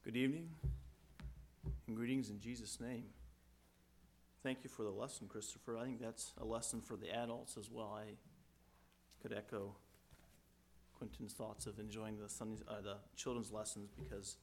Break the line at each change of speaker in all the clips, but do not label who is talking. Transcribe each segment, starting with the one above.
Good evening, and greetings in Jesus' name. Thank you for the lesson, Christopher. I think that's a lesson for the adults as well. I could echo Quentin's thoughts of enjoying the children's lessons, because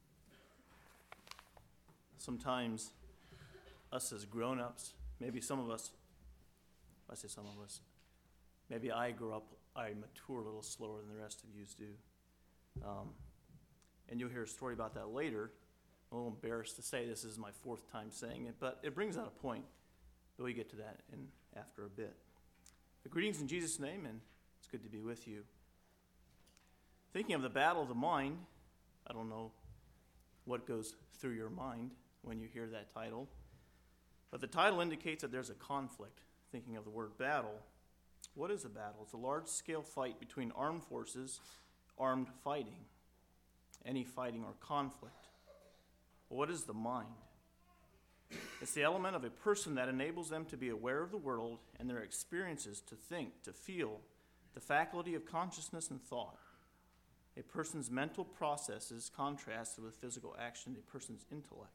sometimes us as grown-ups, maybe some of us, I say some of us, maybe I mature a little slower than the rest of you do. And you'll hear a story about that later. I'm a little embarrassed to say this is my fourth time saying it, but it brings out a point. But we get to that after a bit. But greetings in Jesus' name, and it's good to be with you. Thinking of the battle of the mind, I don't know what goes through your mind when you hear that title, but the title indicates that there's a conflict. Thinking of the word battle, what is a battle? It's a large-scale fight between armed forces, armed fighting. Any fighting or conflict. Well, what is the mind? It's the element of a person that enables them to be aware of the world and their experiences, to think, to feel, the faculty of consciousness and thought. A person's mental processes contrasted with physical action, a person's intellect.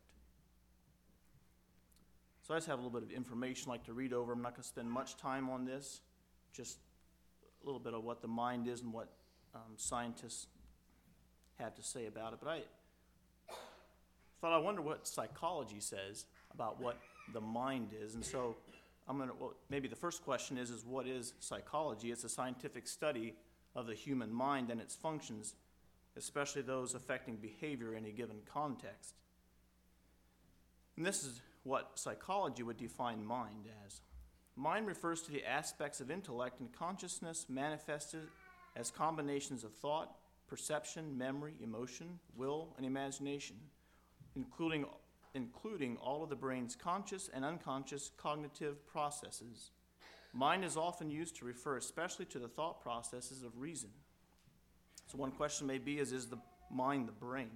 So I just have a little bit of information I'd like to read over. I'm not going to spend much time on this, just a little bit of what the mind is and what scientists have to say about it. But I thought, I wonder what psychology says about what the mind is. And so maybe the first question is what is psychology? It's a scientific study of the human mind and its functions, especially those affecting behavior in a given context. And this is what psychology would define mind as. Mind refers to the aspects of intellect and consciousness manifested as combinations of thought, perception, memory, emotion, will, and imagination, including all of the brain's conscious and unconscious cognitive processes. Mind is often used to refer especially to the thought processes of reason. So one question may be, is the mind the brain?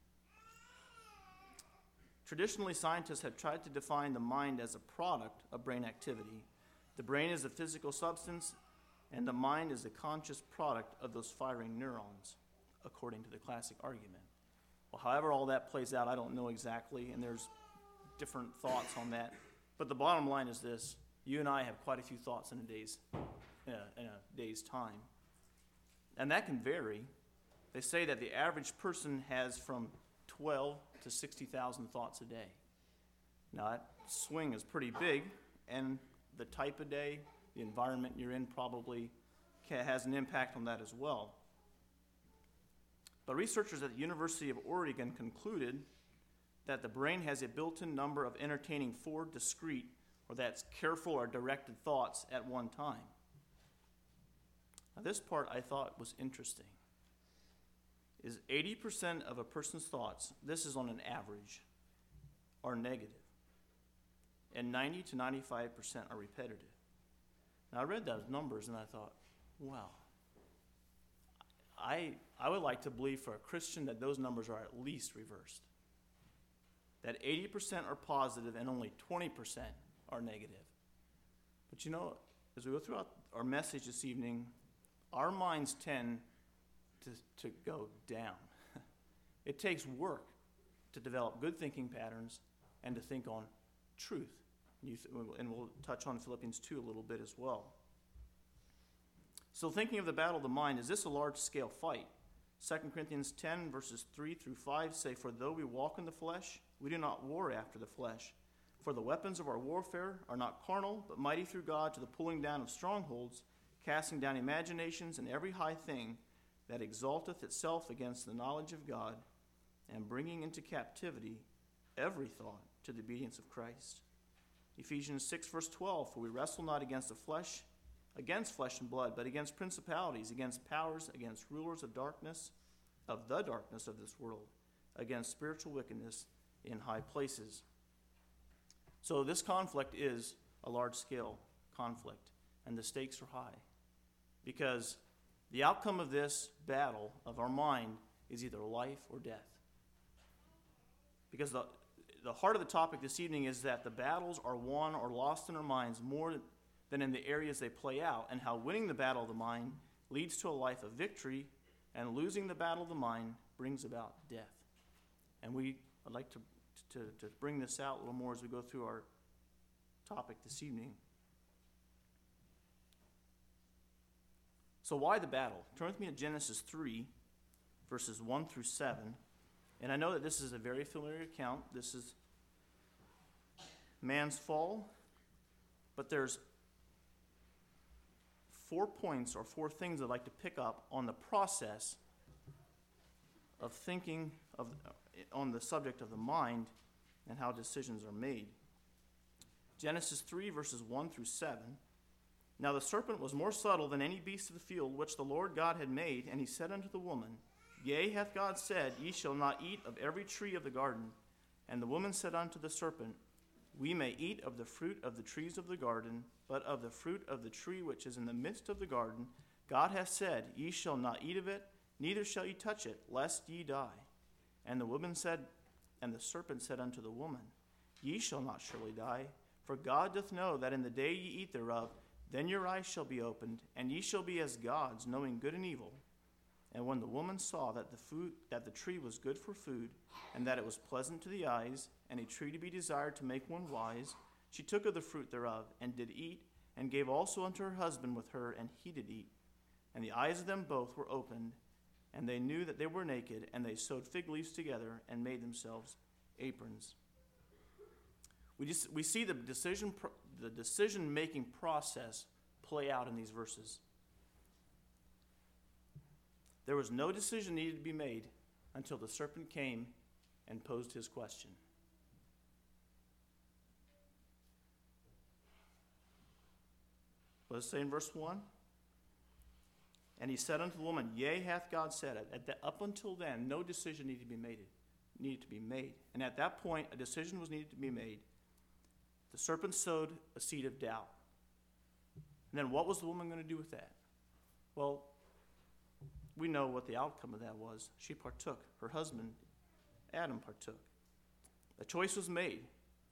Traditionally, scientists have tried to define the mind as a product of brain activity. The brain is a physical substance, and the mind is the conscious product of those firing neurons, according to the classic argument. Well, however all that plays out, I don't know exactly, and there's different thoughts on that. But the bottom line is this: you and I have quite a few thoughts in a day's time, and that can vary. They say that the average person has from 12 to 60,000 thoughts a day. Now, that swing is pretty big, and the type of day, the environment you're in probably has an impact on that as well. But researchers at the University of Oregon concluded that the brain has a built-in number of entertaining 4 discrete, or that's careful or directed thoughts at one time. Now, this part I thought was interesting. Is 80% of a person's thoughts, this is on an average, are negative, and 90 to 95% are repetitive. Now, I read those numbers and I thought, wow. I would like to believe for a Christian that those numbers are at least reversed. That 80% are positive and only 20% are negative. But you know, as we go throughout our message this evening, our minds tend to go down. It takes work to develop good thinking patterns and to think on truth. And we'll touch on Philippians 2 a little bit as well. So thinking of the battle of the mind, is this a large-scale fight? 2 Corinthians 10, verses 3 through 5 say, "For though we walk in the flesh, we do not war after the flesh. For the weapons of our warfare are not carnal, but mighty through God to the pulling down of strongholds, casting down imaginations and every high thing that exalteth itself against the knowledge of God, and bringing into captivity every thought to the obedience of Christ." Ephesians 6, verse 12, "For we wrestle not against flesh and blood, but against principalities, against powers, against rulers of the darkness of this world, against spiritual wickedness in high places." So this conflict is a large-scale conflict, and the stakes are high, because the outcome of this battle of our mind is either life or death. Because the heart of the topic this evening is that the battles are won or lost in our minds more than in the areas they play out, and how winning the battle of the mind leads to a life of victory, and losing the battle of the mind brings about death. And I'd like to bring this out a little more as we go through our topic this evening. So why the battle? Turn with me to Genesis 3, verses 1 through 7. And I know that this is a very familiar account. This is man's fall. But there's 4 points or 4 things I'd like to pick up on the process of thinking on the subject of the mind and how decisions are made. Genesis 3, verses 1 through 7. Now the serpent was more subtle than any beast of the field which the Lord God had made, and he said unto the woman, Yea, hath God said, Ye shall not eat of every tree of the garden. And the woman said unto the serpent, We may eat of the fruit of the trees of the garden, but of the fruit of the tree which is in the midst of the garden, God hath said, Ye shall not eat of it, neither shall ye touch it, lest ye die. And the serpent said unto the woman, Ye shall not surely die, for God doth know that in the day ye eat thereof, then your eyes shall be opened, and ye shall be as gods, knowing good and evil. And when the woman saw that the tree was good for food, and that it was pleasant to the eyes, and a tree to be desired to make one wise, she took of the fruit thereof, and did eat, and gave also unto her husband with her, and he did eat. And the eyes of them both were opened, and they knew that they were naked, and they sewed fig leaves together, and made themselves aprons. We see the decision-making process play out in these verses. There was no decision needed to be made until the serpent came and posed his question. What does it say in verse 1? And he said unto the woman, Yea, hath God said it. Up until then, no decision needed to be made. And at that point, a decision was needed to be made. The serpent sowed a seed of doubt. And then what was the woman going to do with that? Well, we know what the outcome of that was. She partook. Her husband, Adam, partook. A choice was made.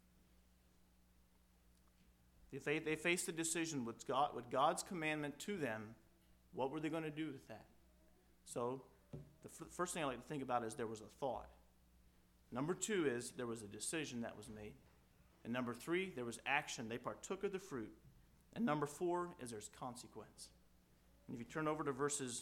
They faced a decision with God's commandment to them. What were they going to do with that? So the first thing I like to think about is there was a thought. Number 2 is there was a decision that was made. And number 3, there was action. They partook of the fruit. And number 4 is there's consequence. And if you turn over to verses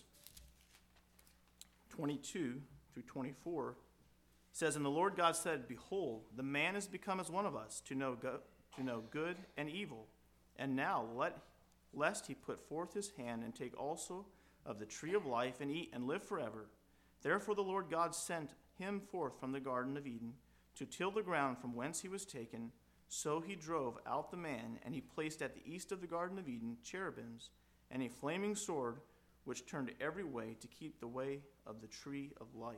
22 through 24, it says, And the Lord God said, Behold, the man is become as one of us, to know good and evil. And now lest he put forth his hand and take also of the tree of life and eat and live forever. Therefore the Lord God sent him forth from the Garden of Eden to till the ground from whence he was taken. So he drove out the man, and he placed at the east of the Garden of Eden cherubims and a flaming sword which turned every way to keep the way of the tree of life.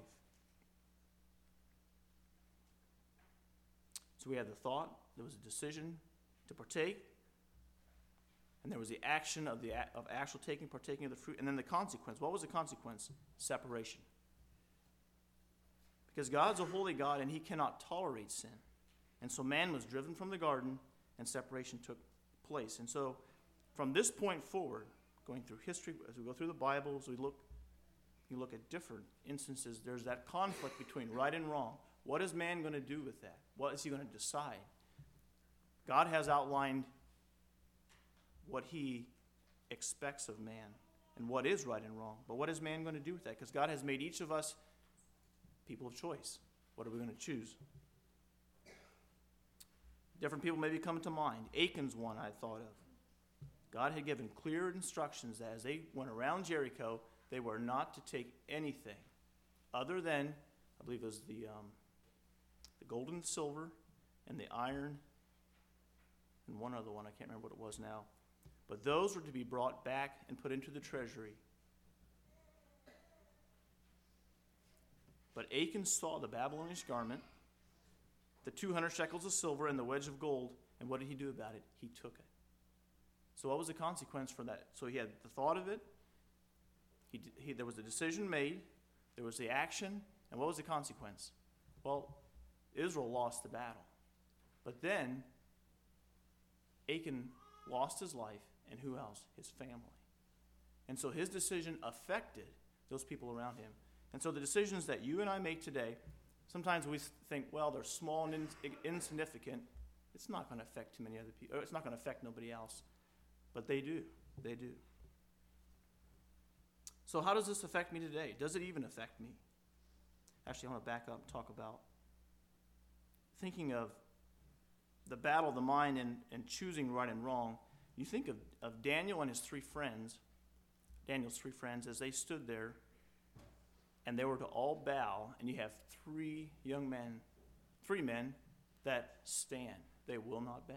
So we had the thought, there was a decision to partake, and there was the action of actual partaking of the fruit, and then the consequence. What was the consequence? Separation. Because God's a holy God, and he cannot tolerate sin. And so man was driven from the garden, and separation took place. And so from this point forward, going through history, as we go through the Bible, as you look at different instances, there's that conflict between right and wrong. What is man going to do with that? What is he going to decide? God has outlined what he expects of man and what is right and wrong. But what is man going to do with that? Because God has made each of us people of choice. What are we going to choose? Different people maybe come to mind. Achan's one I thought of. God had given clear instructions that as they went around Jericho, they were not to take anything other than, I believe it was the gold and silver and the iron and one other one, I can't remember what it was now. But those were to be brought back and put into the treasury. But Achan saw the Babylonish garment, the 200 shekels of silver, and the wedge of gold, and what did he do about it? He took it. So what was the consequence for that? So he had the thought of it, there was a decision made, there was the action, and what was the consequence? Well, Israel lost the battle. But then, Achan lost his life, and who else? His family. And so his decision affected those people around him. And so the decisions that you and I make today, Sometimes we think, well, they're small and insignificant. It's not going to affect too many other people. It's not going to affect nobody else. But they do. They do. So how does this affect me today? Does it even affect me? Actually, I want to back up and talk about thinking of the battle of the mind and choosing right and wrong. You think of Daniel and his three friends, Daniel's three friends, as they stood there, and they were to all bow, and you have three men that stand. They will not bow.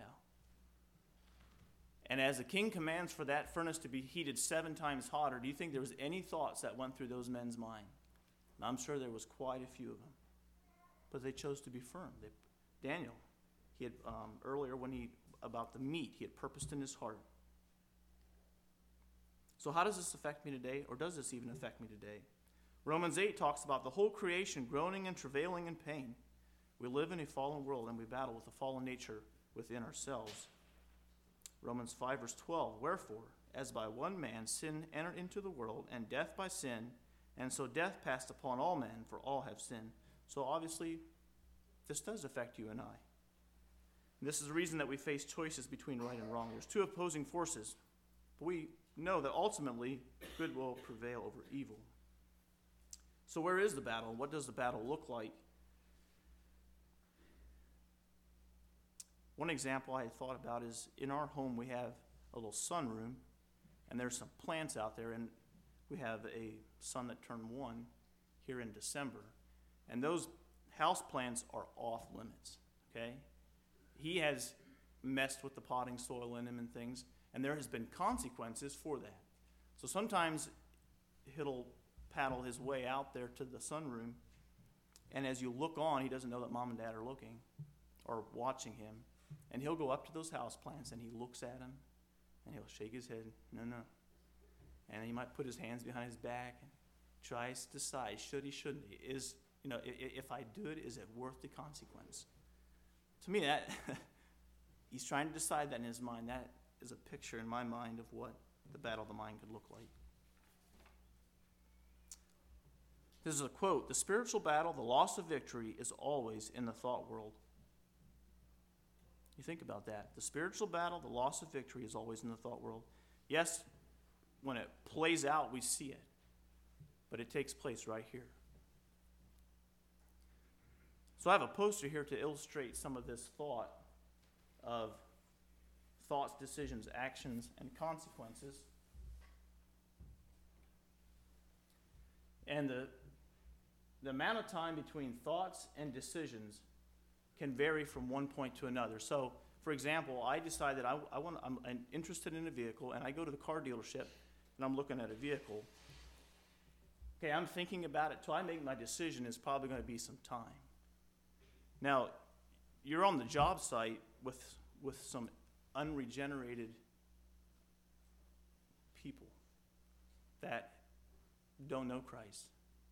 And as the king commands for that furnace to be heated 7 times hotter, do you think there was any thoughts that went through those men's mind? And I'm sure there was quite a few of them. But they chose to be firm. Daniel, he had earlier about the meat, he had purposed in his heart. So how does this affect me today, or does this even affect me today? Romans 8 talks about the whole creation groaning and travailing in pain. We live in a fallen world, and we battle with a fallen nature within ourselves. Romans 5 verse 12, wherefore, as by one man sin entered into the world, and death by sin, and so death passed upon all men, for all have sinned. So obviously, this does affect you and I. And this is the reason that we face choices between right and wrong. There's 2 opposing forces, but we know that ultimately good will prevail over evil. So where is the battle? What does the battle look like? One example I thought about is in our home we have a little sunroom, and there's some plants out there, and we have a son that turned 1 here in December. And those house plants are off limits, okay? He has messed with the potting soil in them and things, and there has been consequences for that. So sometimes he'll paddle his way out there to the sunroom, and as you look on, he doesn't know that mom and dad are looking or watching him. And he'll go up to those house plants and he looks at them and he'll shake his head, no. And he might put his hands behind his back and tries to decide, should he, shouldn't he? If I do it, is it worth the consequence? To me, that he's trying to decide that in his mind. That is a picture in my mind of what the battle of the mind could look like. This is a quote, the spiritual battle, the loss of victory, is always in the thought world. You think about that. The spiritual battle, the loss of victory, is always in the thought world. Yes, when it plays out, we see it. But it takes place right here. So I have a poster here to illustrate some of this thought of thoughts, decisions, actions, and consequences. And the amount of time between thoughts and decisions can vary from one point to another. So, for example, I decide that I'm interested in a vehicle, and I go to the car dealership, and I'm looking at a vehicle. Okay, I'm thinking about it till I make my decision. Is probably going to be some time. Now, you're on the job site with some unregenerated people that don't know Christ.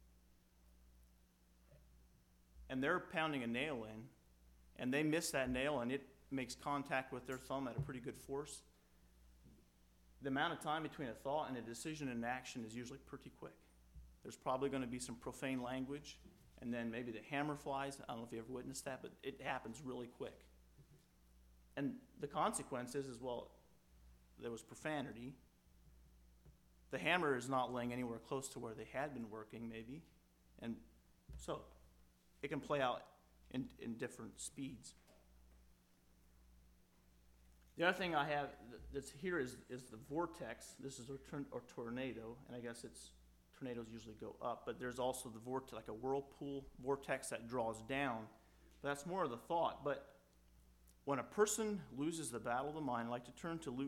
And they're pounding a nail in, and they miss that nail, and it makes contact with their thumb at a pretty good force. The amount of time between a thought and a decision and an action is usually pretty quick. There's probably going to be some profane language, and then maybe the hammer flies. I don't know if you ever witnessed that, but it happens really quick. And the consequence is, well, there was profanity. The hammer is not laying anywhere close to where they had been working, maybe. And so it can play out in different speeds. The other thing I have that's here is the vortex. This is a tornado, and I guess tornadoes usually go up, but there's also the vortex, like a whirlpool vortex that draws down. But that's more of the thought. But when a person loses the battle of the mind, I'd like to turn to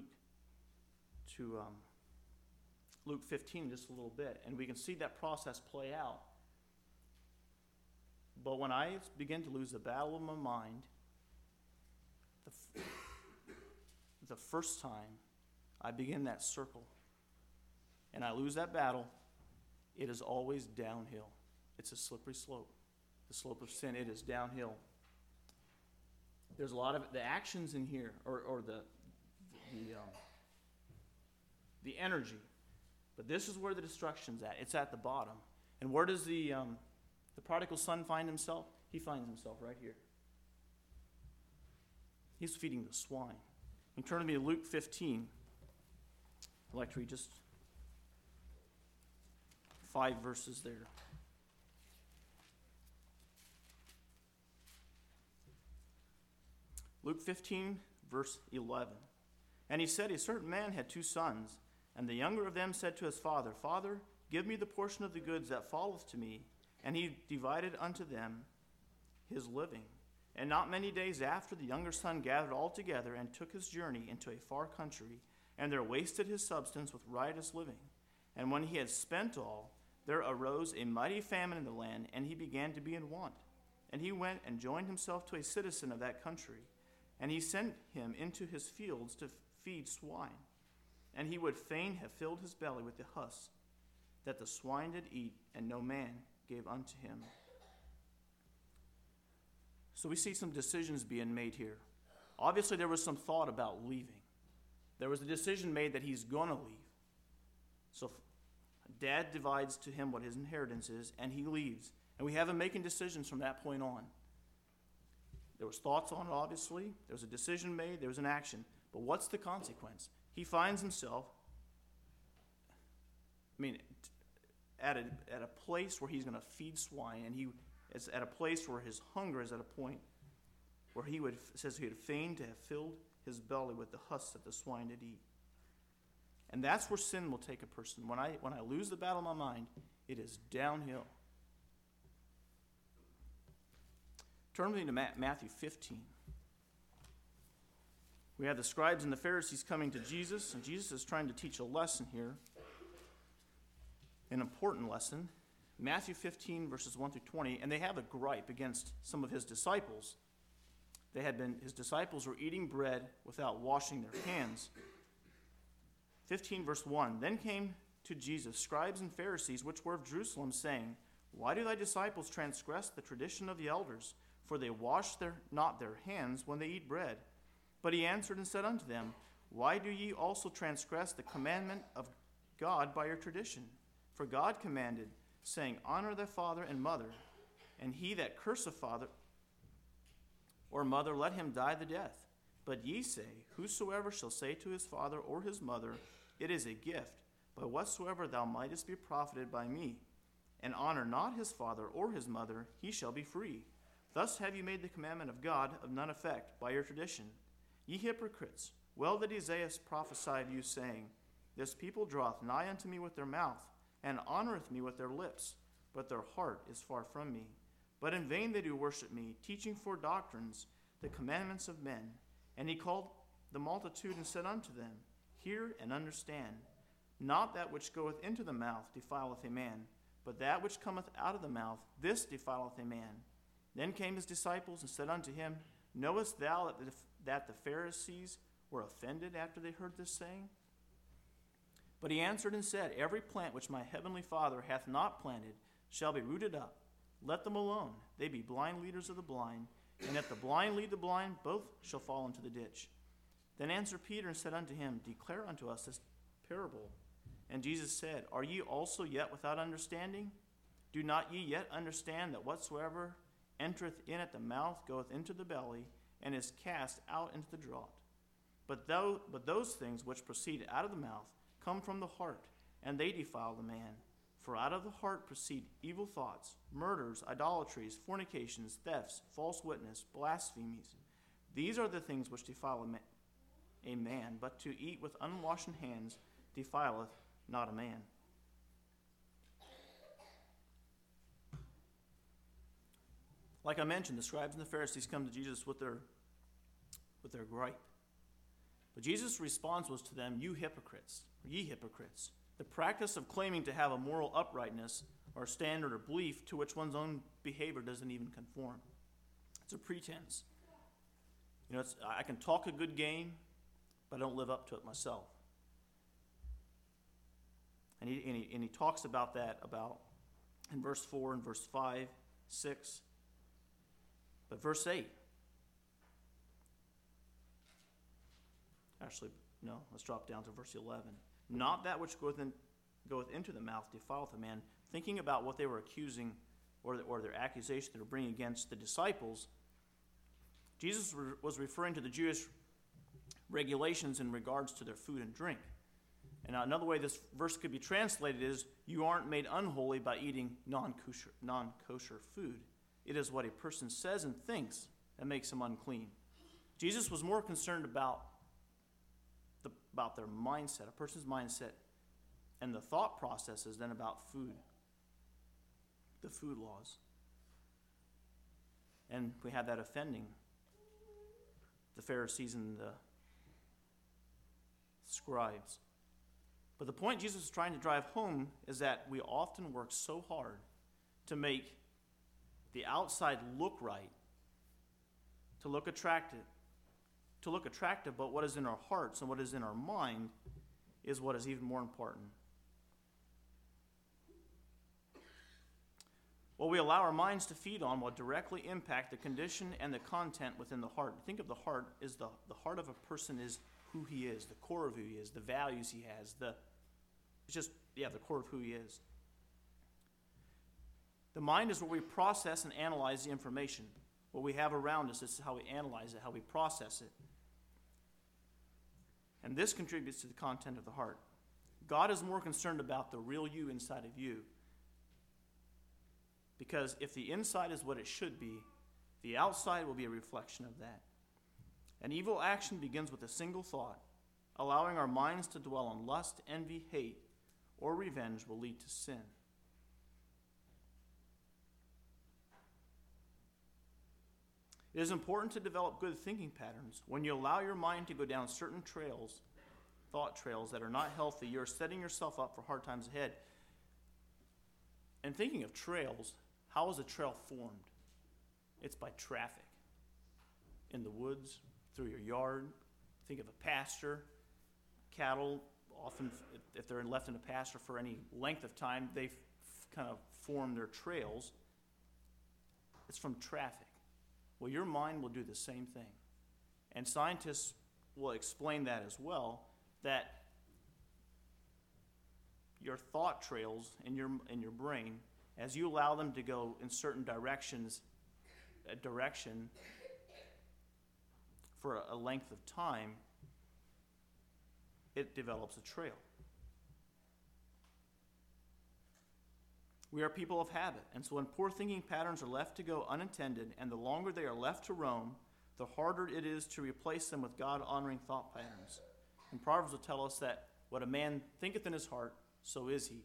Luke 15 just a little bit, and we can see that process play out. But when I begin to lose the battle of my mind, the first time I begin that circle and I lose that battle, it is always downhill. It's a slippery slope. The slope of sin, it is downhill. There's a lot of the actions in here, or the energy. But this is where the destruction's at. It's at the bottom. And where does the prodigal son find himself? he finds himself right here. He's feeding the swine. And turn to me to Luke 15. I'd like to read just 5 verses there. Luke 15, verse 11. And he said, a certain man had 2 sons, and the younger of them said to his father, Father, give me the portion of the goods that falleth to me. And he divided unto them his living. And not many days after, the younger son gathered all together and took his journey into a far country, and there wasted his substance with riotous living. And when he had spent all, there arose a mighty famine in the land, and he began to be in want. And he went and joined himself to a citizen of that country, and he sent him into his fields to feed swine. And he would fain have filled his belly with the husk that the swine did eat, and no man gave unto him. So we see some decisions being made here. Obviously, there was some thought about leaving. There was a decision made that he's going to leave. So dad divides to him what his inheritance is, and he leaves. And we have him making decisions from that point on. There was thoughts on it, obviously. There was a decision made. There was an action. But what's the consequence? He finds himself, at a place where he's going to feed swine, and he is at a place where his hunger is at a point where says he would fain to have filled his belly with the husks that the swine did eat. And that's where sin will take a person. When I lose the battle in my mind, it is downhill. Turn with me to Matthew 15. We have the scribes and the Pharisees coming to Jesus, and Jesus is trying to teach a lesson here, an important lesson. Matthew 15, verses 1 through 20, and they have a gripe against some of his disciples. His disciples were eating bread without washing their hands. 15, verse 1, then came to Jesus scribes and Pharisees, which were of Jerusalem, saying, Why do thy disciples transgress the tradition of the elders? For they wash not their hands when they eat bread. But he answered and said unto them, Why do ye also transgress the commandment of God by your tradition? For God commanded, saying, Honor thy father and mother, and he that curseth father or mother, let him die the death. But ye say, Whosoever shall say to his father or his mother, It is a gift, by whatsoever thou mightest be profited by me, and honor not his father or his mother, he shall be free. Thus have you made the commandment of God of none effect by your tradition. Ye hypocrites, well did Isaiah prophesy of you, saying, This people draweth nigh unto me with their mouth, and honoreth me with their lips, but their heart is far from me. But in vain they do worship me, teaching for doctrines the commandments of men. And he called the multitude and said unto them, Hear and understand. Not that which goeth into the mouth defileth a man, but that which cometh out of the mouth, this defileth a man. Then came his disciples and said unto him, Knowest thou that the Pharisees were offended after they heard this saying? But he answered and said, Every plant which my heavenly Father hath not planted shall be rooted up. Let them alone. They be blind leaders of the blind. And if the blind lead the blind, both shall fall into the ditch. Then answered Peter and said unto him, Declare unto us this parable. And Jesus said, Are ye also yet without understanding? Do not ye yet understand that whatsoever entereth in at the mouth goeth into the belly, and is cast out into the draught? But those things which proceed out of the mouth come from the heart, and they defile the man. For out of the heart proceed evil thoughts, murders, idolatries, fornications, thefts, false witness, blasphemies. These are the things which defile a man, but to eat with unwashen hands defileth not a man. Like I mentioned, the scribes and the Pharisees come to Jesus with their gripe. But Jesus' response was to them, ye hypocrites. The practice of claiming to have a moral uprightness or standard or belief to which one's own behavior doesn't even conform. It's a pretense. I can talk a good game, but I don't live up to it myself. And he talks about that in verse 4 and verse 5, 6. But verse 8. Actually, no, let's drop down to verse 11. Not that which goeth into the mouth defileth a man, thinking about what they were accusing or their accusation they're bringing against the disciples, Jesus was referring to the Jewish regulations in regards to their food and drink. And another way this verse could be translated is, you aren't made unholy by eating non-kosher food. It is what a person says and thinks that makes him unclean. Jesus was more concerned about their mindset, a person's mindset, and the thought processes than about food, the food laws. And we have that offending the Pharisees and the scribes. But the point Jesus is trying to drive home is that we often work so hard to make the outside look right, to look attractive, but what is in our hearts and what is in our mind is what is even more important. What we allow our minds to feed on will directly impact the condition and the content within the heart. Think of the heart as the heart of a person is who he is, the core of who he is, the values he has, the core of who he is. The mind is where we process and analyze the information. What we have around us, this is how we analyze it, how we process it. And this contributes to the content of the heart. God is more concerned about the real you inside of you. Because if the inside is what it should be, the outside will be a reflection of that. An evil action begins with a single thought. Allowing our minds to dwell on lust, envy, hate, or revenge will lead to sin. It is important to develop good thinking patterns. When you allow your mind to go down certain trails, thought trails that are not healthy, you're setting yourself up for hard times ahead. And thinking of trails, how is a trail formed? It's by traffic. In the woods, through your yard. Think of a pasture. Cattle, often, if they're left in a pasture for any length of time, they kind of form their trails. It's from traffic. Well, your mind will do the same thing. And scientists will explain that as well, that your thought trails in your brain, as you allow them to go in certain directions, a direction for a length of time, it develops a trail. We are people of habit, and so when poor thinking patterns are left to go unattended, and the longer they are left to roam, the harder it is to replace them with God-honoring thought patterns. And Proverbs will tell us that what a man thinketh in his heart, so is he.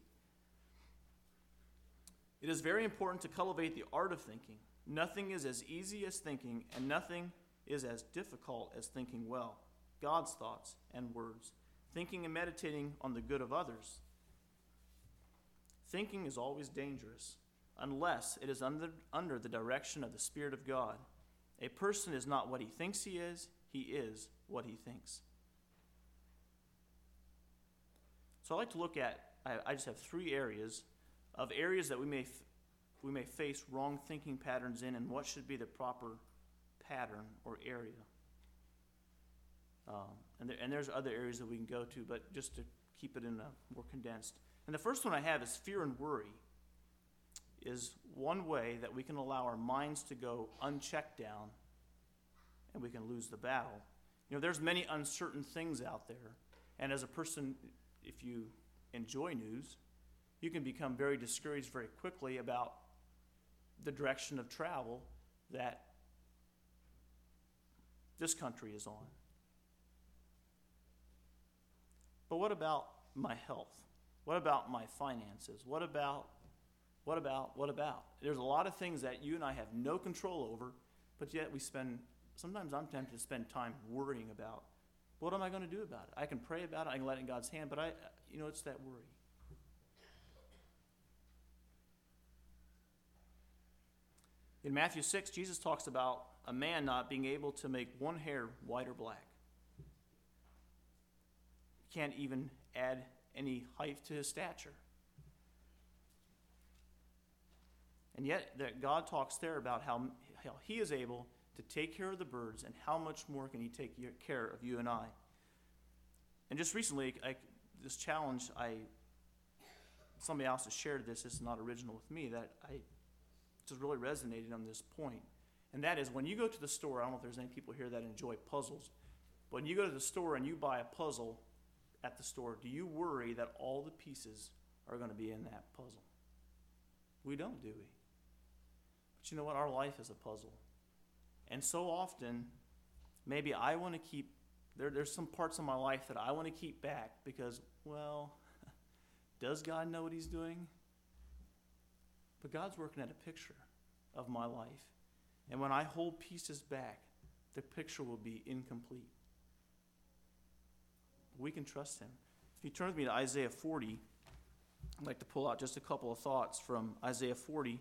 It is very important to cultivate the art of thinking. Nothing is as easy as thinking, and nothing is as difficult as thinking well. God's thoughts and words. Thinking and meditating on the good of others. Thinking is always dangerous, unless it is under the direction of the Spirit of God. A person is not what he thinks he is what he thinks. So I'd like to look at, I just have 3 areas that we may face wrong thinking patterns in, and what should be the proper pattern or area. And there's other areas that we can go to, but just to keep it in a more condensed. And the first one I have is fear and worry is one way that we can allow our minds to go unchecked down, and we can lose the battle. You know, there's many uncertain things out there, and as a person, if you enjoy news, you can become very discouraged very quickly about the direction of travel that this country is on. But what about my health? What about my finances? What about? There's a lot of things that you and I have no control over, but yet sometimes I'm tempted to spend time worrying about, what am I going to do about it? I can pray about it, I can let it in God's hand, but it's that worry. In Matthew 6, Jesus talks about a man not being able to make one hair white or black. He can't even add any height to his stature. And yet that God talks there about how he is able to take care of the birds, and how much more can he take care of you and I. And just recently, this challenge, somebody else has shared this is not original with me, that just really resonated on this point. And that is, when you go to the store, I don't know if there's any people here that enjoy puzzles, but when you go to the store and you buy a puzzle at the store, do you worry that all the pieces are going to be in that puzzle? We don't, do we? But you know what? Our life is a puzzle. And so often, maybe I want to keep, there's some parts of my life that I want to keep back because, well, does God know what he's doing? But God's working at a picture of my life. And when I hold pieces back, the picture will be incomplete. We can trust him. If you turn with me to Isaiah 40, I'd like to pull out just a couple of thoughts from Isaiah 40.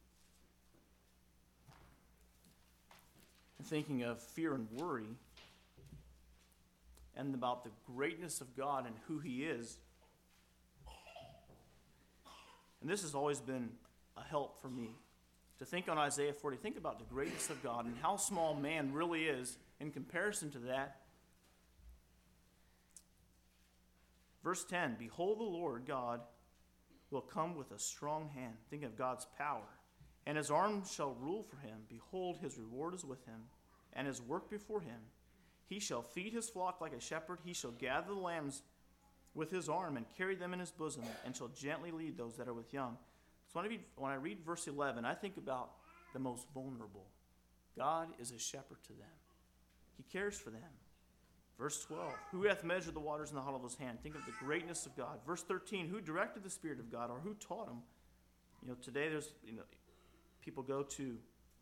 Thinking of fear and worry and about the greatness of God and who he is. And this has always been a help for me to think on Isaiah 40. Think about the greatness of God and how small man really is in comparison to that. Verse 10, behold, the Lord God will come with a strong hand. Think of God's power. And his arm shall rule for him. Behold, his reward is with him, and his work before him. He shall feed his flock like a shepherd. He shall gather the lambs with his arm and carry them in his bosom, and shall gently lead those that are with young. So when I read verse 11, I think about the most vulnerable. God is a shepherd to them. He cares for them. Verse 12, who hath measured the waters in the hollow of his hand? Think of the greatness of God. Verse 13, who directed the Spirit of God, or who taught him? Today there's, people go to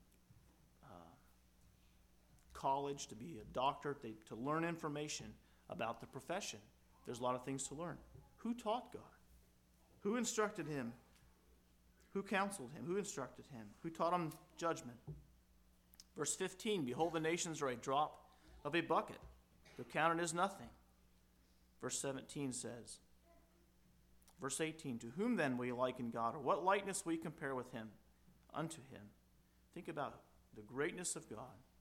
college to be a doctor, to learn information about the profession. There's a lot of things to learn. Who taught God? Who instructed him? Who counseled him? Who instructed him? Who taught him judgment? Verse 15, behold, the nations are a drop of a bucket. They're counted as nothing. Verse 17 says, verse 18, to whom then will you liken God, or what likeness will you compare with him? Unto him. Think about the greatness of God.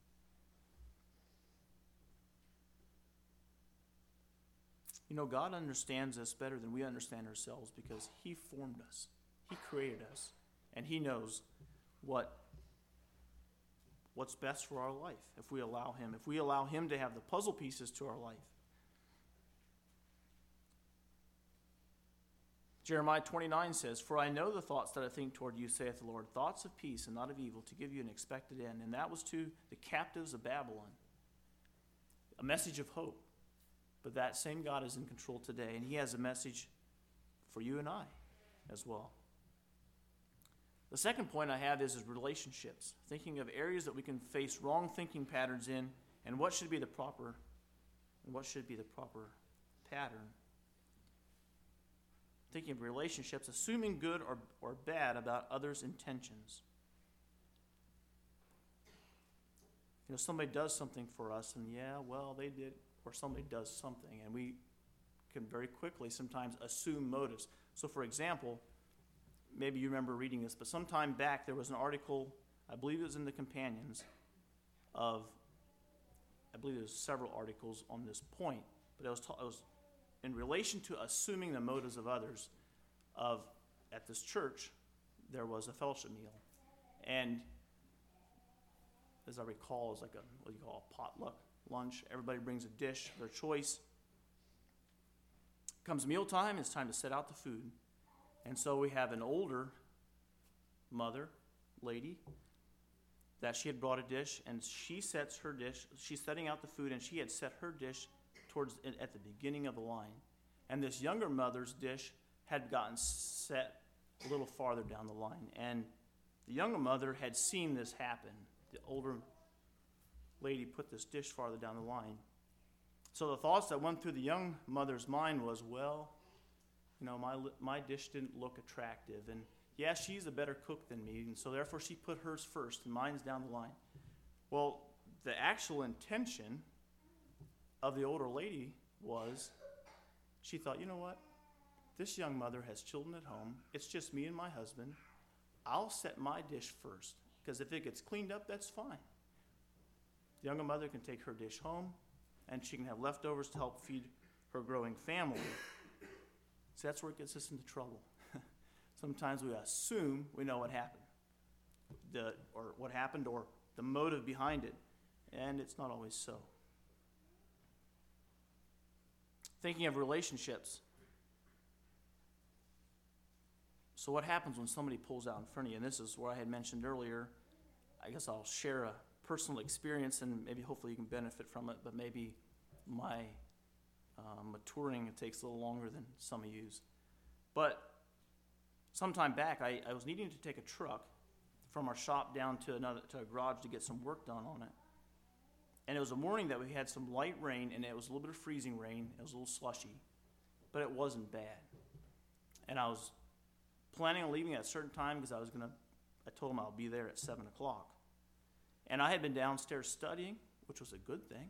God understands us better than we understand ourselves because he formed us. He created us. And he knows what's best for our life if we allow him. If we allow him to have the puzzle pieces to our life. Jeremiah 29 says, for I know the thoughts that I think toward you, saith the Lord, thoughts of peace and not of evil, to give you an expected end. And that was to the captives of Babylon. A message of hope. But that same God is in control today, and he has a message for you and I as well. The second point I have is relationships. Thinking of areas that we can face wrong thinking patterns in, and what should be the proper pattern. Thinking of relationships, assuming good or bad about others' intentions. Somebody does something for us, and they did. Or somebody does something, and we can very quickly sometimes assume motives. So, for example, maybe you remember reading this, but sometime back there was an article, I believe it was in the Companions, I believe there was several articles on this point, but it was in relation to assuming the motives of others. At this church, there was a fellowship meal, and as I recall, it was like a potluck lunch. Everybody brings a dish of their choice. Comes mealtime, it's time to set out the food. And so we have an older lady, that she had brought a dish, and she sets her dish. She's setting out the food, and she had set her dish at the beginning of the line. And this younger mother's dish had gotten set a little farther down the line. And the younger mother had seen this happen. The older lady put this dish farther down the line. So the thoughts that went through the young mother's mind was, my dish didn't look attractive, and she's a better cook than me, and so therefore she put hers first, and mine's down the line. Well, the actual intention of the older lady was, she thought, this young mother has children at home. It's just me and my husband. I'll set my dish first, because if it gets cleaned up, that's fine. The younger mother can take her dish home, and she can have leftovers to help feed her growing family. So that's where it gets us into trouble. Sometimes we assume we know what happened. or what happened or the motive behind it, and it's not always so. Thinking of relationships. So what happens when somebody pulls out in front of you? And this is where I had mentioned earlier, I guess I'll share a personal experience and maybe hopefully you can benefit from it, but maybe my maturing, it takes a little longer than some of you's. But some time back, I was needing to take a truck from our shop down to a garage to get some work done on it. And it was a morning that we had some light rain, and it was a little bit of freezing rain. It was a little slushy, but it wasn't bad. And I was planning on leaving at a certain time because I told him I'll be there at 7 o'clock. And I had been downstairs studying, which was a good thing.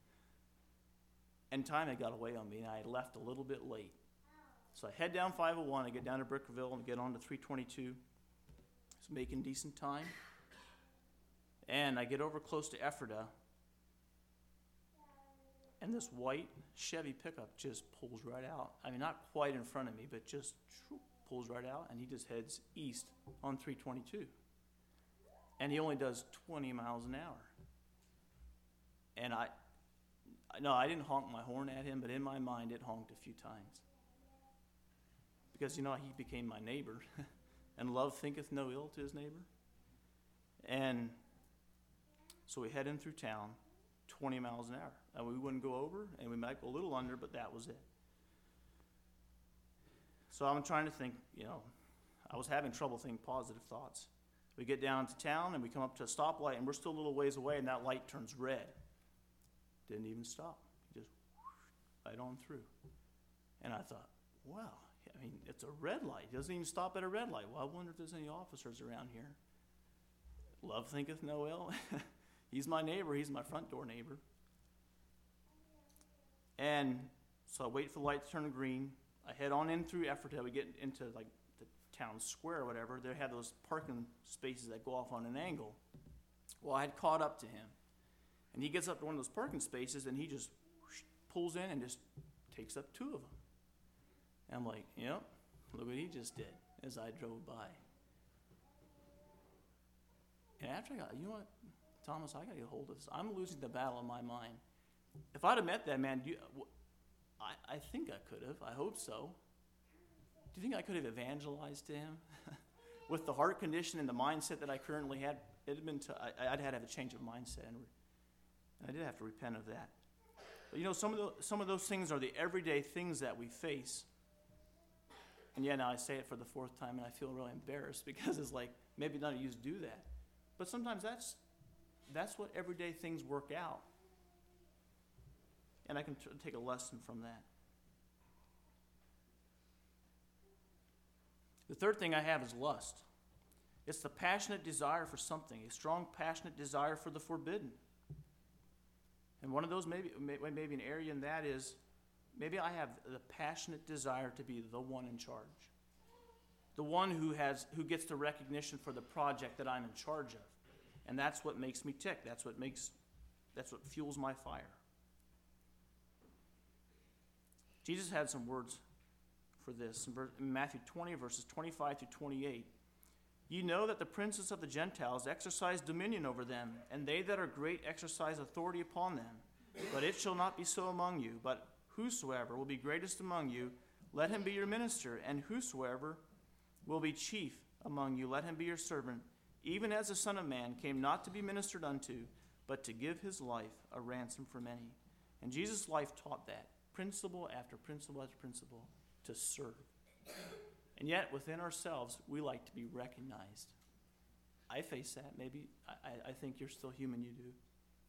And time had got away on me, and I had left a little bit late. So I head down 501, I get down to Brickerville and get on to 322. It's making decent time. And I get over close to Ephrata, and this white Chevy pickup just pulls right out. I mean, not quite in front of me, but just pulls right out, and he just heads east on 322. And he only does 20 miles an hour. And I didn't honk my horn at him, but in my mind it honked a few times. Because, he became my neighbor. And love thinketh no ill to his neighbor. And so we head in through town, 20 miles an hour. And we wouldn't go over, and we might go a little under, but that was it. So I'm trying to think, I was having trouble thinking positive thoughts. We get down to town, and we come up to a stoplight, and we're still a little ways away, and that light turns red. Didn't even stop. He just right on through. And I thought, wow, it's a red light. It doesn't even stop at a red light. Well, I wonder if there's any officers around here. Love thinketh no ill. He's my neighbor. He's my front door neighbor. And so I wait for the light to turn green. I head on in through Ephrata. We get into the town square or whatever. They have those parking spaces that go off on an angle. Well, I had caught up to him. And he gets up to one of those parking spaces, and he just pulls in and just takes up two of them. And I'm like, yep, look what he just did as I drove by. And after I got, Thomas, I got to get a hold of this. I'm losing the battle in my mind. If I'd have met that man, I think I could have. I hope so. Do you think I could have evangelized to him? With the heart condition and the mindset that I currently had, I'd had to have a change of mindset. And I did have to repent of that. But some of those things are the everyday things that we face. And yeah, now I say it for the fourth time, and I feel really embarrassed because it's like, maybe none of you do that. But sometimes that's what everyday things work out. And I can take a lesson from that. The third thing I have is lust. It's the passionate desire for something, a strong, passionate desire for the forbidden. And one of those, maybe an area in that is, maybe I have the passionate desire to be the one in charge. The one who gets the recognition for the project that I'm in charge of. And that's what makes me tick. That's what fuels my fire. Jesus had some words for this in Matthew 20, verses 25 through 28. You know that the princes of the Gentiles exercise dominion over them, and they that are great exercise authority upon them. But it shall not be so among you. But whosoever will be greatest among you, let him be your minister. And whosoever will be chief among you, let him be your servant. Even as the Son of Man came not to be ministered unto, but to give his life a ransom for many. And Jesus' life taught that, principle after principle after principle, to serve. And yet, within ourselves, we like to be recognized. I face that. Maybe I think you're still human, you do.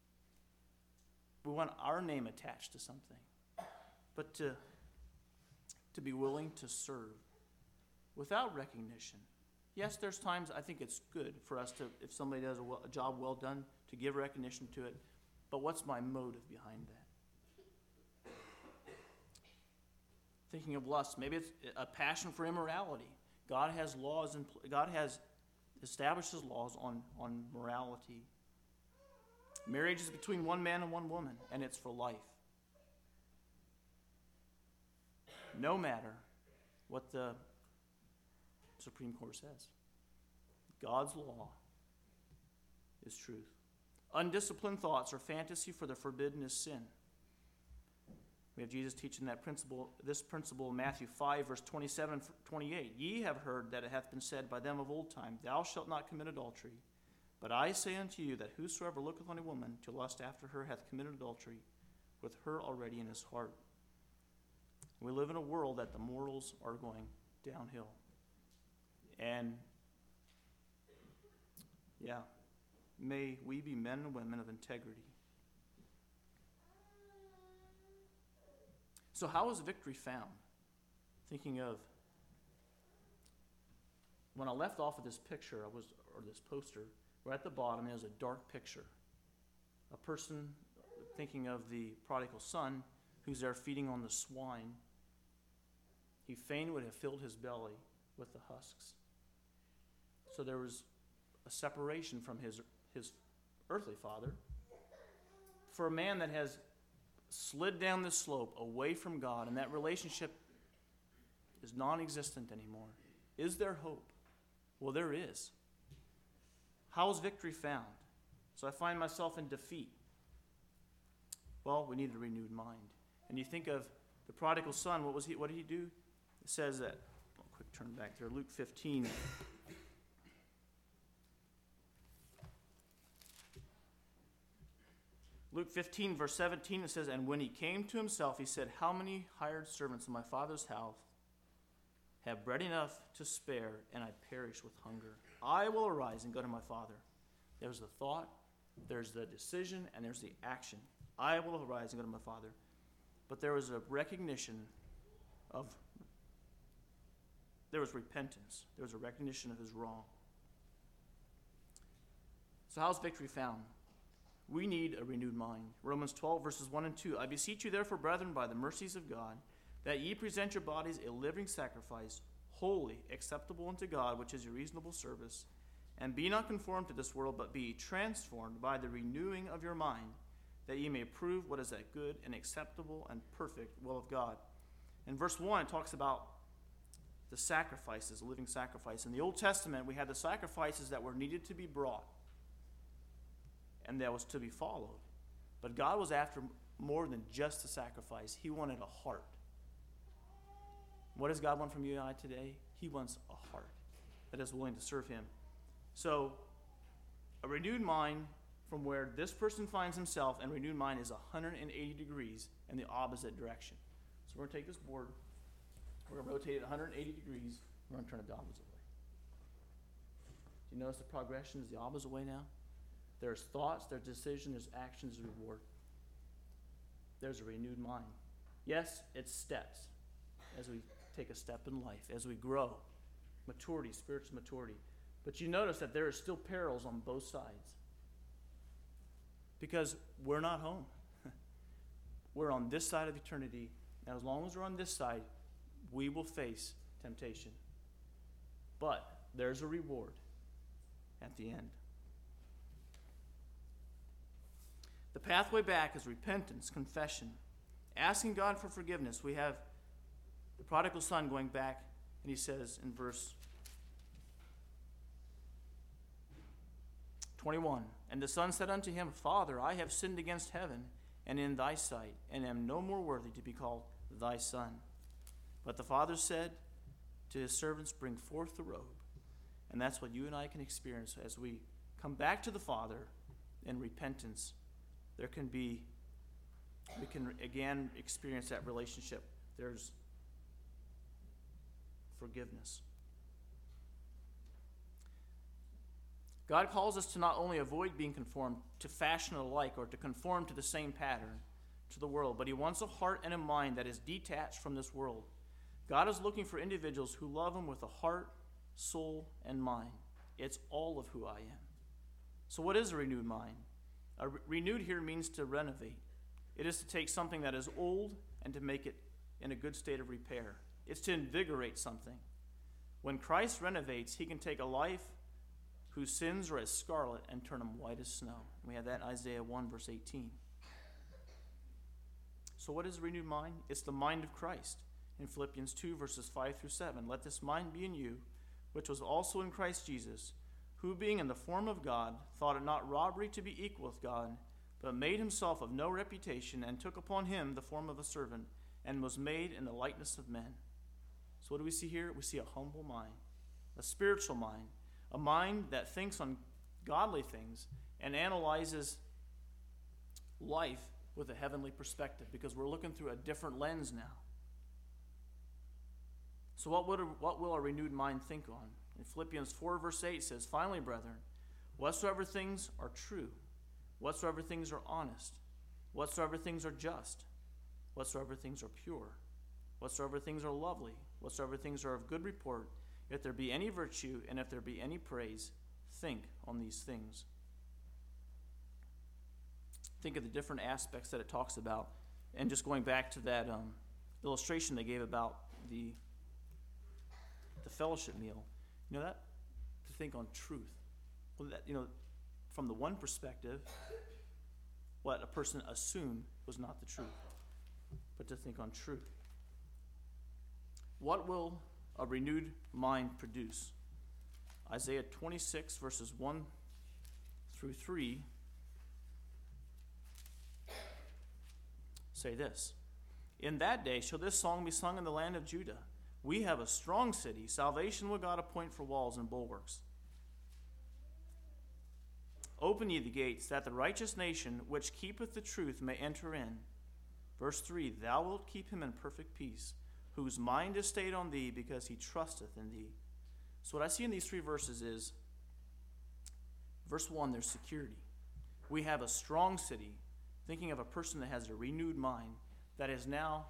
We want our name attached to something. But to be willing to serve without recognition. Yes, there's times I think it's good for us to, if somebody does a job well done, to give recognition to it. But what's my motive behind that? Thinking of lust, maybe it's a passion for immorality. God has laws, and God has established his laws on morality. Marriage is between one man and one woman, and it's for life. No matter what the Supreme Court says. God's law is truth. Undisciplined thoughts are fantasy, for the forbidden is sin. We have Jesus teaching this principle in Matthew 5, verse 27, 28. Ye have heard that it hath been said by them of old time, Thou shalt not commit adultery. But I say unto you that whosoever looketh on a woman to lust after her hath committed adultery with her already in his heart. We live in a world that the morals are going downhill. And, may we be men and women of integrity. So how is victory found? Thinking of, when I left off of this picture, or this poster, we're at the bottom, it was a dark picture. A person thinking of the prodigal son who's there feeding on the swine. He fain would have filled his belly with the husks. So there was a separation from his earthly father. For a man that has slid down this slope away from God, and that relationship is non-existent anymore, is there hope? Well, there is. How is victory found? So I find myself in defeat. Well, we need a renewed mind. And you think of the prodigal son, what did he do? It says that, quick turn back there, Luke 15. Luke 15, verse 17, it says, And when he came to himself, he said, How many hired servants in my father's house have bread enough to spare, and I perish with hunger? I will arise and go to my father. There's the thought, there's the decision, and there's the action. I will arise and go to my father. But there was a recognition there was repentance. There was a recognition of his wrong. So how's victory found? We need a renewed mind. Romans 12, verses 1 and 2. I beseech you therefore, brethren, by the mercies of God, that ye present your bodies a living sacrifice, holy, acceptable unto God, which is your reasonable service. And be not conformed to this world, but be transformed by the renewing of your mind, that ye may prove what is that good and acceptable and perfect will of God. In verse 1, it talks about the sacrifices, living sacrifice. In the Old Testament, we had the sacrifices that were needed to be brought, and that was to be followed. But God was after more than just the sacrifice. He wanted a heart. What does God want from you and I today? He wants a heart that is willing to serve him. So, a renewed mind from where this person finds himself, and renewed mind is 180 degrees in the opposite direction. So we're going to take this board, we're going to rotate it 180 degrees, we're going to turn it the opposite way. Do you notice the progression is the opposite way now? There's thoughts, there's decision, there's action, there's reward. There's a renewed mind. Yes, it's steps as we take a step in life, as we grow. Maturity, spiritual maturity. But you notice that there are still perils on both sides. Because we're not home. We're on this side of eternity. And as long as we're on this side, we will face temptation. But there's a reward at the end. The pathway back is repentance, confession, asking God for forgiveness. We have the prodigal son going back, and he says in verse 21, And the son said unto him, Father, I have sinned against heaven and in thy sight, and am no more worthy to be called thy son. But the father said to his servants, Bring forth the robe. And that's what you and I can experience as we come back to the Father in repentance. We can again experience that relationship. There's forgiveness. God calls us to not only avoid being conformed to fashion alike or to conform to the same pattern to the world, but he wants a heart and a mind that is detached from this world. God is looking for individuals who love him with a heart, soul, and mind. It's all of who I am. So what is a renewed mind? Renewed here means to renovate. It is to take something that is old and to make it in a good state of repair. It's to invigorate something. When Christ renovates, he can take a life whose sins are as scarlet and turn them white as snow. We have that in Isaiah 1, verse 18. So what is a renewed mind? It's the mind of Christ. In Philippians 2, verses 5 through 7, Let this mind be in you, which was also in Christ Jesus, who being in the form of God, thought it not robbery to be equal with God, but made himself of no reputation, and took upon him the form of a servant, and was made in the likeness of men. So what do we see here? We see a humble mind, a spiritual mind, a mind that thinks on godly things and analyzes life with a heavenly perspective, because we're looking through a different lens now. So what will a renewed mind think on? In Philippians 4 verse 8 says, "Finally, brethren, whatsoever things are true, whatsoever things are honest, whatsoever things are just, whatsoever things are pure, whatsoever things are lovely, whatsoever things are of good report, if there be any virtue and if there be any praise, think on these things." Think of the different aspects that it talks about. And just going back to that illustration they gave about the fellowship meal, that to think on truth. Well, that, from the one perspective, what a person assumed was not the truth, but to think on truth. What will a renewed mind produce? Isaiah 26 verses 1 through 3 say this: "In that day shall this song be sung in the land of Judah. We have a strong city. Salvation will God appoint for walls and bulwarks. Open ye the gates, that the righteous nation, which keepeth the truth, may enter in." Verse 3, "Thou wilt keep him in perfect peace, whose mind is stayed on thee, because he trusteth in thee." So what I see in these three verses is, verse 1, there's security. We have a strong city, thinking of a person that has a renewed mind, that is now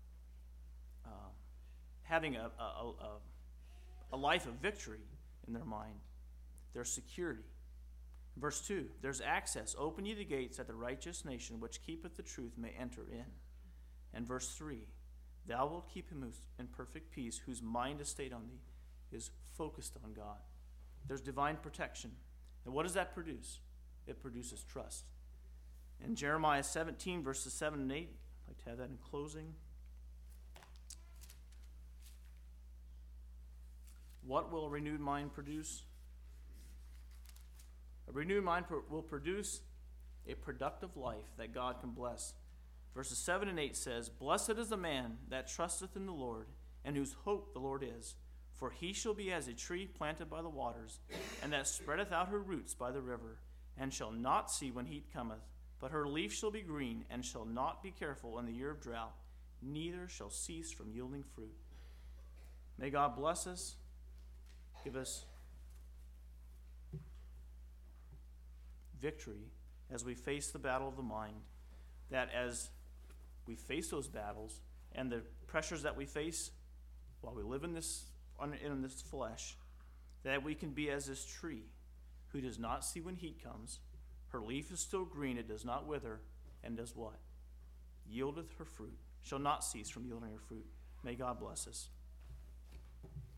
having a life of victory in their mind. There's security. Verse 2, there's access. "Open ye the gates, that the righteous nation, which keepeth the truth, may enter in." And verse 3, "Thou wilt keep him in perfect peace, whose mind is stayed on thee," is focused on God. There's divine protection. And what does that produce? It produces trust. In Jeremiah 17, verses 7 and 8, I'd like to have that in closing. What will a renewed mind produce? A renewed mind will produce a productive life that God can bless. Verses 7 and 8 says, "Blessed is the man that trusteth in the Lord, and whose hope the Lord is. For he shall be as a tree planted by the waters, and that spreadeth out her roots by the river, and shall not see when heat cometh. But her leaf shall be green, and shall not be careful in the year of drought, neither shall cease from yielding fruit." May God bless us, give us victory as we face the battle of the mind, that as we face those battles and the pressures that we face while we live in this flesh, that we can be as this tree who does not see when heat comes. Her leaf is still green, it does not wither, and does what? Yieldeth her fruit, shall not cease from yielding her fruit. May God bless us.